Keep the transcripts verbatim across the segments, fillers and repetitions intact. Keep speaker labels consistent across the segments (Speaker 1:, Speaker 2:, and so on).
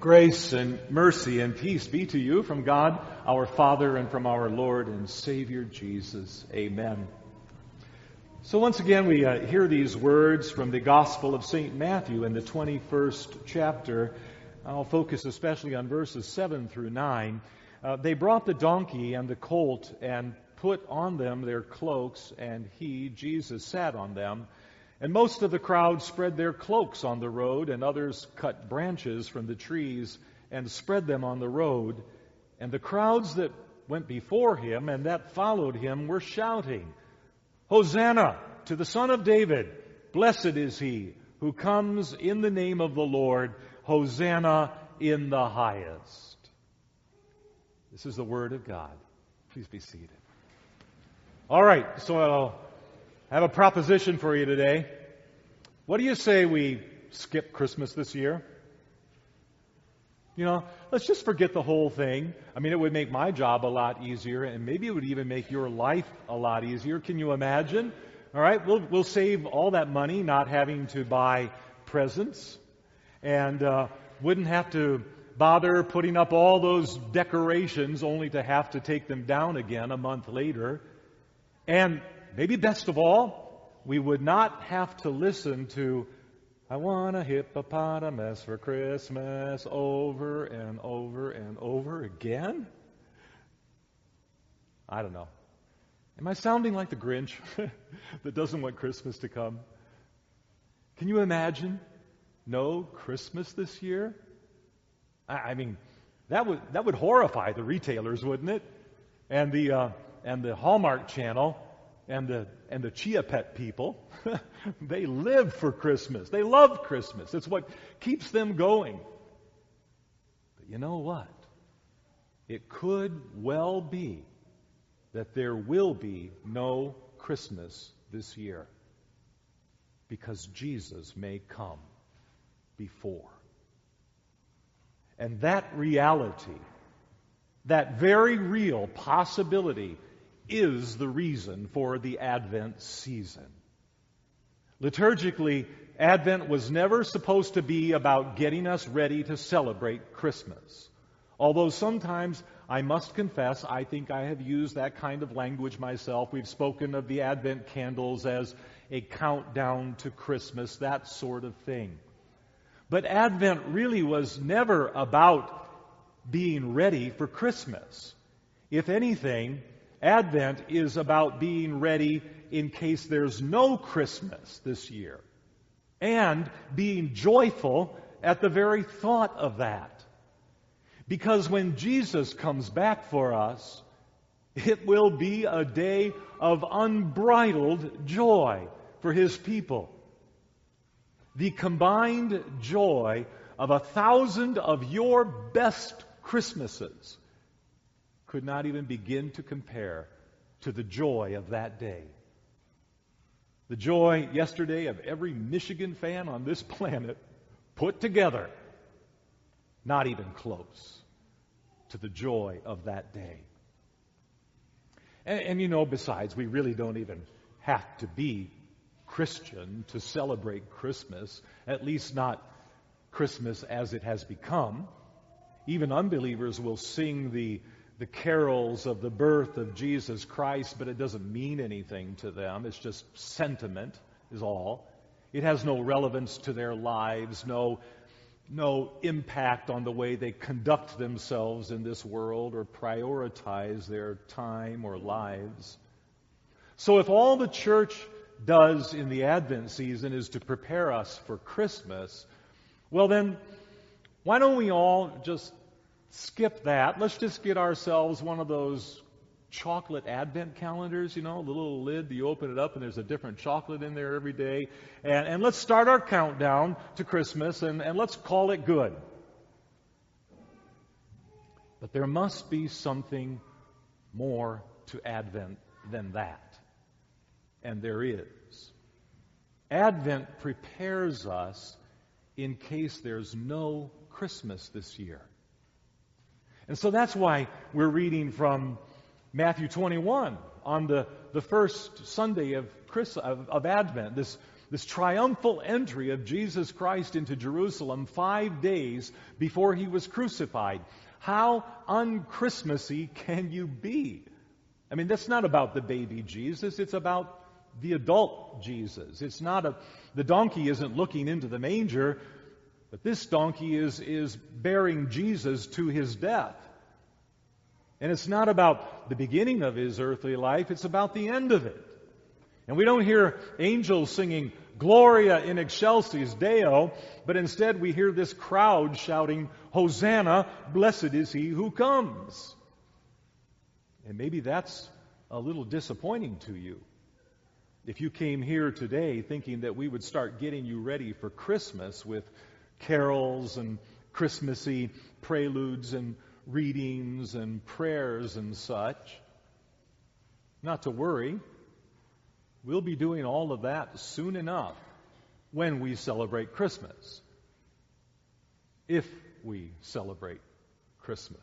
Speaker 1: Grace and mercy and peace be to you from God, our Father, and from our Lord and Savior, Jesus. Amen. So once again, we uh, hear these words from the Gospel of Saint Matthew in the twenty-first chapter. I'll focus especially on verses seven through nine. Uh, they brought the donkey and the colt and put on them their cloaks, and he, Jesus, sat on them. And most of the crowd spread their cloaks on the road, and others cut branches from the trees and spread them on the road. And the crowds that went before him and that followed him were shouting, "Hosanna to the Son of David! Blessed is he who comes in the name of the Lord! Hosanna in the highest!" This is the word of God. Please be seated. All right, so I'll I have a proposition for you today. What do you say we skip Christmas this year? You know, let's just forget the whole thing. I mean, it would make my job a lot easier, and maybe it would even make your life a lot easier. Can you imagine? All right, we'll we'll save all that money not having to buy presents, and uh, wouldn't have to bother putting up all those decorations only to have to take them down again a month later. And maybe best of all, we would not have to listen to "I want a hippopotamus for Christmas" over and over and over again. I don't know. Am I sounding like the Grinch that doesn't want Christmas to come? Can you imagine no Christmas this year? I, I mean, that would that would horrify the retailers, wouldn't it? And the uh, and the Hallmark Channel. And the and the Chia Pet people, they live for Christmas. They love Christmas. It's what keeps them going. But you know what? It could well be that there will be no Christmas this year because Jesus may come before. And that reality, that very real possibility, is the reason for the Advent season. Liturgically, Advent was never supposed to be about getting us ready to celebrate Christmas. Although sometimes, I must confess, I think I have used that kind of language myself. We've spoken of the Advent candles as a countdown to Christmas, that sort of thing. But Advent really was never about being ready for Christmas. If anything, Advent is about being ready in case there's no Christmas this year, and being joyful at the very thought of that. Because when Jesus comes back for us, it will be a day of unbridled joy for His people. The combined joy of a thousand of your best Christmases could not even begin to compare to the joy of that day. The joy yesterday of every Michigan fan on this planet put together, not even close to the joy of that day. And, and you know, besides, we really don't even have to be Christian to celebrate Christmas, at least not Christmas as it has become. Even unbelievers will sing the the carols of the birth of Jesus Christ, but it doesn't mean anything to them. It's just sentiment is all. It has no relevance to their lives, no, no impact on the way they conduct themselves in this world or prioritize their time or lives. So if all the church does in the Advent season is to prepare us for Christmas, well then, why don't we all just skip that? Let's just get ourselves one of those chocolate Advent calendars, you know, the little lid, you open it up and there's a different chocolate in there every day. And, and let's start our countdown to Christmas and, and let's call it good. But there must be something more to Advent than that. And there is. Advent prepares us in case there's no Christmas this year. And so that's why we're reading from Matthew twenty-one on the, the first Sunday of, Chris, of, of Advent, this this triumphal entry of Jesus Christ into Jerusalem five days before he was crucified. How un-Christmassy can you be? I mean, that's not about the baby Jesus. It's about the adult Jesus. It's not a, the donkey isn't looking into the manger, but this donkey is, is bearing Jesus to his death. And it's not about the beginning of his earthly life, it's about the end of it. And we don't hear angels singing, Gloria in excelsis Deo, but instead we hear this crowd shouting, Hosanna, blessed is he who comes. And maybe that's a little disappointing to you. If you came here today thinking that we would start getting you ready for Christmas with carols and Christmassy preludes and readings and prayers and such, not to worry. We'll be doing all of that soon enough when we celebrate Christmas. If we celebrate Christmas.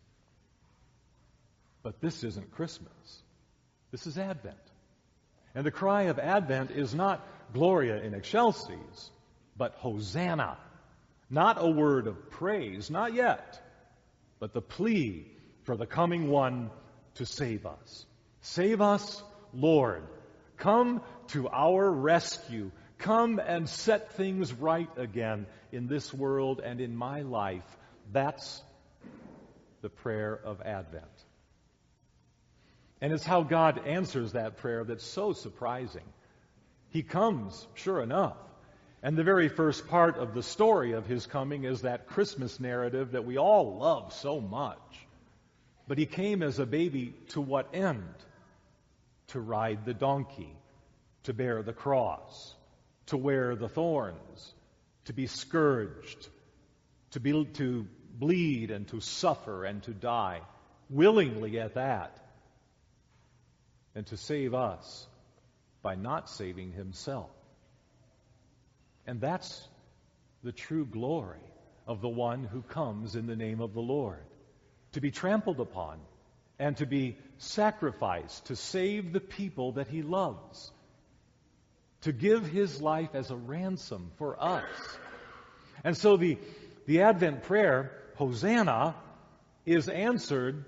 Speaker 1: But this isn't Christmas. This is Advent. And the cry of Advent is not Gloria in excelsis, but Hosanna. Not a word of praise, not yet, but the plea for the coming one to save us. Save us, Lord. Come to our rescue. Come and set things right again in this world and in my life. That's the prayer of Advent. And it's how God answers that prayer that's so surprising. He comes, sure enough. And the very first part of the story of his coming is that Christmas narrative that we all love so much. But he came as a baby to what end? To ride the donkey, to bear the cross, to wear the thorns, to be scourged, to be to bleed and to suffer and to die, willingly at that, and to save us by not saving himself. And that's the true glory of the one who comes in the name of the Lord, to be trampled upon and to be sacrificed to save the people that he loves, to give his life as a ransom for us. And so the, the Advent prayer, Hosanna, is answered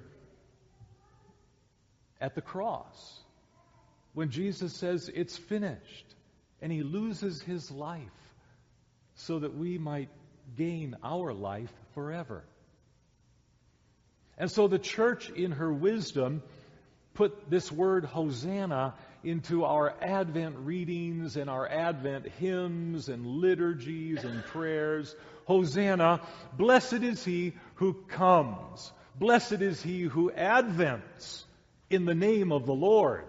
Speaker 1: at the cross when Jesus says it's finished, and he loses his life so that we might gain our life forever. And so the church, in her wisdom, put this word Hosanna into our Advent readings and our Advent hymns and liturgies and prayers. Hosanna, blessed is he who comes. Blessed is he who advents in the name of the Lord.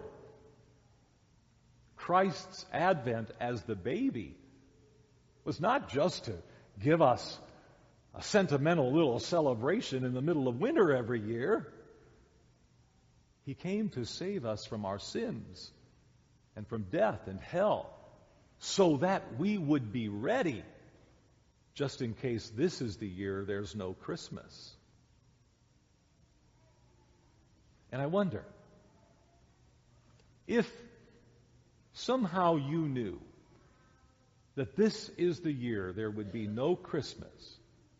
Speaker 1: Christ's advent as the baby was not just to give us a sentimental little celebration in the middle of winter every year. He came to save us from our sins and from death and hell so that we would be ready just in case this is the year there's no Christmas. And I wonder if somehow you knew that this is the year there would be no Christmas,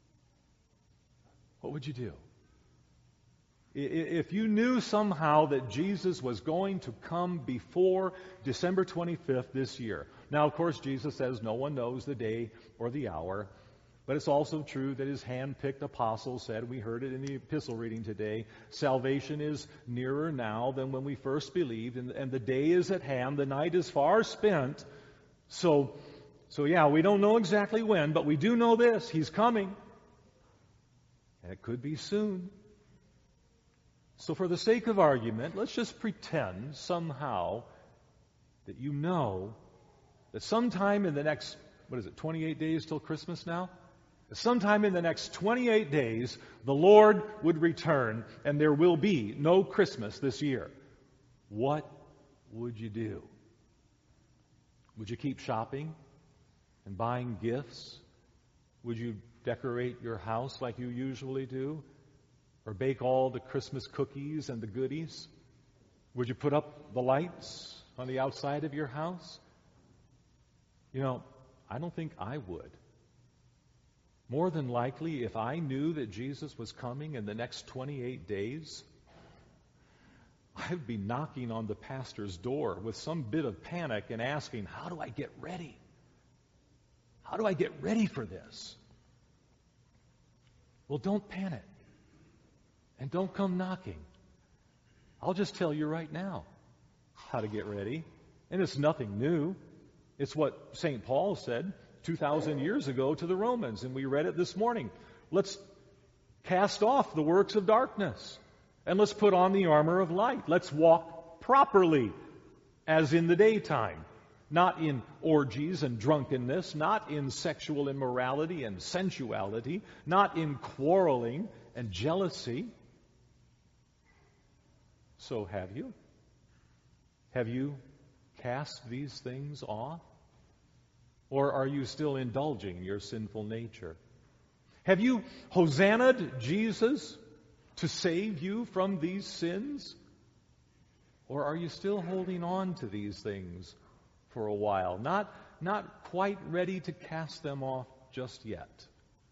Speaker 1: what would you do? If you knew somehow that Jesus was going to come before December twenty-fifth this year. Now, of course, Jesus says no one knows the day or the hour, but it's also true that his hand-picked apostles said, we heard it in the epistle reading today, salvation is nearer now than when we first believed, and, and the day is at hand, the night is far spent. So, so yeah, we don't know exactly when, but we do know this, he's coming. And it could be soon. So for the sake of argument, let's just pretend somehow that you know that sometime in the next, what is it, twenty-eight days till Christmas now? Sometime in the next twenty-eight days, the Lord would return and there will be no Christmas this year. What would you do? Would you keep shopping and buying gifts? Would you decorate your house like you usually do? Or bake all the Christmas cookies and the goodies? Would you put up the lights on the outside of your house? You know, I don't think I would. More than likely, if I knew that Jesus was coming in the next twenty-eight days, I'd be knocking on the pastor's door with some bit of panic and asking, how do I get ready? How do I get ready for this? Well, don't panic. And don't come knocking. I'll just tell you right now how to get ready. And it's nothing new. It's what Saint Paul said two thousand years ago to the Romans, and we read it this morning. Let's cast off the works of darkness, and let's put on the armor of light. Let's walk properly as in the daytime, not in orgies and drunkenness, not in sexual immorality and sensuality, not in quarreling and jealousy. So have you? Have you cast these things off? Or are you still indulging your sinful nature? Have you hosanna'd Jesus to save you from these sins? Or are you still holding on to these things for a while, not, not quite ready to cast them off just yet?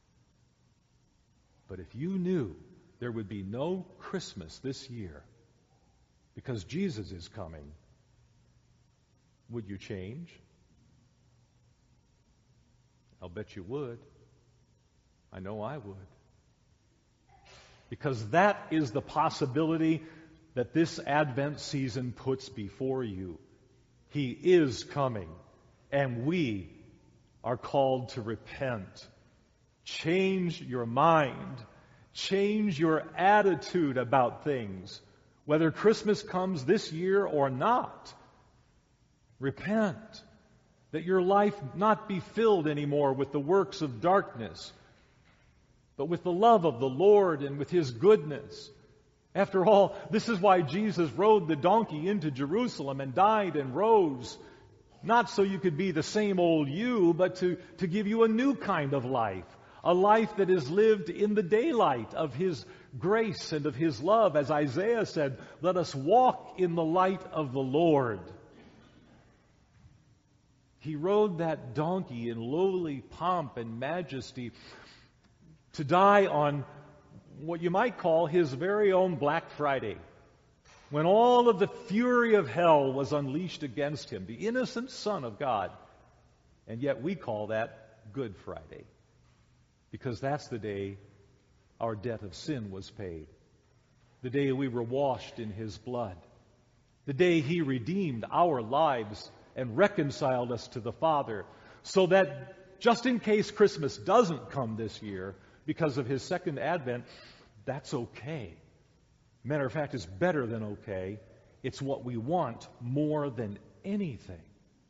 Speaker 1: But if you knew there would be no Christmas this year because Jesus is coming, would you change? I'll bet you would. I know I would. Because that is the possibility that this Advent season puts before you. He is coming, and we are called to repent. Change your mind. Change your attitude about things. Whether Christmas comes this year or not, repent. That your life not be filled anymore with the works of darkness, but with the love of the Lord and with His goodness. After all, this is why Jesus rode the donkey into Jerusalem and died and rose. Not so you could be the same old you, but to, to give you a new kind of life. A life that is lived in the daylight of His grace and of His love. As Isaiah said, let us walk in the light of the Lord. He rode that donkey in lowly pomp and majesty to die on what you might call His very own Black Friday, when all of the fury of hell was unleashed against Him, the innocent Son of God. And yet we call that Good Friday, because that's the day our debt of sin was paid, the day we were washed in His blood, the day He redeemed our lives and reconciled us to the Father, so that just in case Christmas doesn't come this year because of His second advent, that's okay. Matter of fact, it's better than okay. It's what we want more than anything.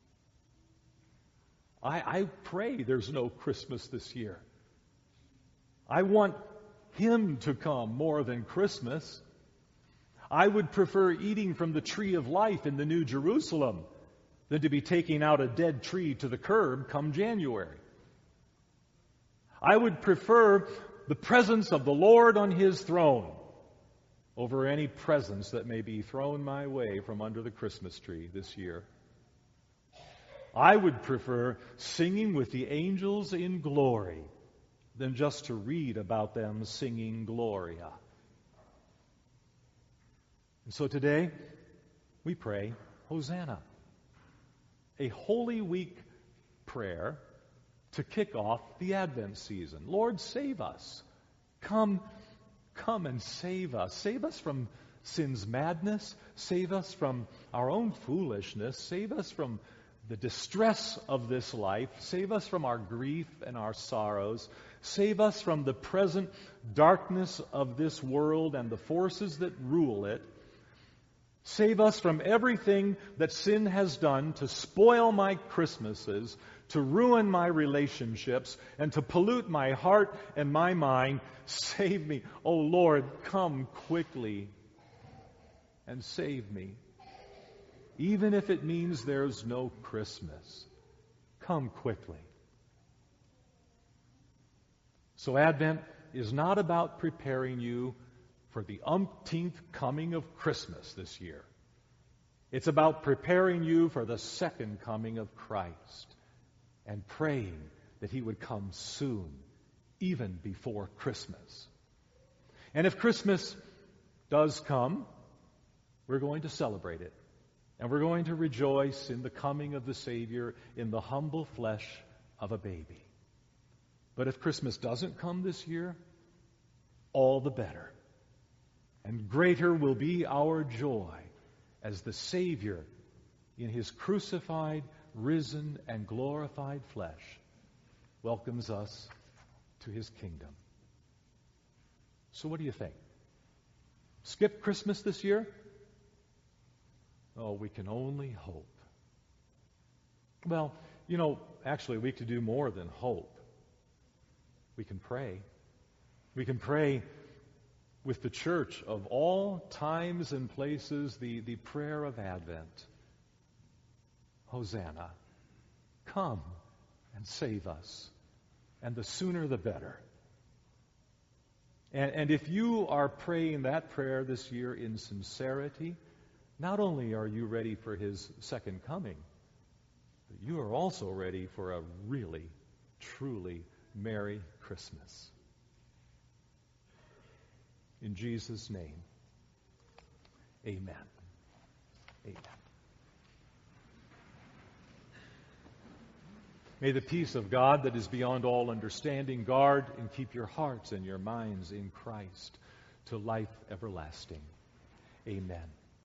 Speaker 1: I, I pray there's no Christmas this year. I want Him to come more than Christmas. I would prefer eating from the tree of life in the New Jerusalem than to be taking out a dead tree to the curb come January. I would prefer the presence of the Lord on His throne over any presents that may be thrown my way from under the Christmas tree this year. I would prefer singing with the angels in glory than just to read about them singing Gloria. And so today, we pray, Hosanna. A Holy Week prayer to kick off the Advent season. Lord, save us. Come, come and save us. Save us from sin's madness. Save us from our own foolishness. Save us from the distress of this life. Save us from our grief and our sorrows. Save us from the present darkness of this world and the forces that rule it. Save us from everything that sin has done to spoil my Christmases, to ruin my relationships, and to pollute my heart and my mind. Save me. Oh Lord, come quickly and save me. Even if it means there's no Christmas, come quickly. So Advent is not about preparing you for the umpteenth coming of Christmas this year. It's about preparing you for the second coming of Christ. and praying that he would come soon, even before Christmas. And if Christmas does come, we're going to celebrate it. And we're going to rejoice in the coming of the Savior in the humble flesh of a baby. But if Christmas doesn't come this year, all the better. And greater will be our joy as the Savior, in his crucified, risen, and glorified flesh, welcomes us to his kingdom. So what do you think? Skip Christmas this year? Oh, we can only hope. Well, you know, actually we could do more than hope. We can pray. We can pray with the church of all times and places, the, the prayer of Advent. Hosanna, come and save us. And the sooner the better. And, and if you are praying that prayer this year in sincerity, not only are you ready for his second coming, but you are also ready for a really, truly Merry Christmas. In Jesus' name, amen. Amen. May the peace of God that is beyond all understanding guard and keep your hearts and your minds in Christ to life everlasting. Amen.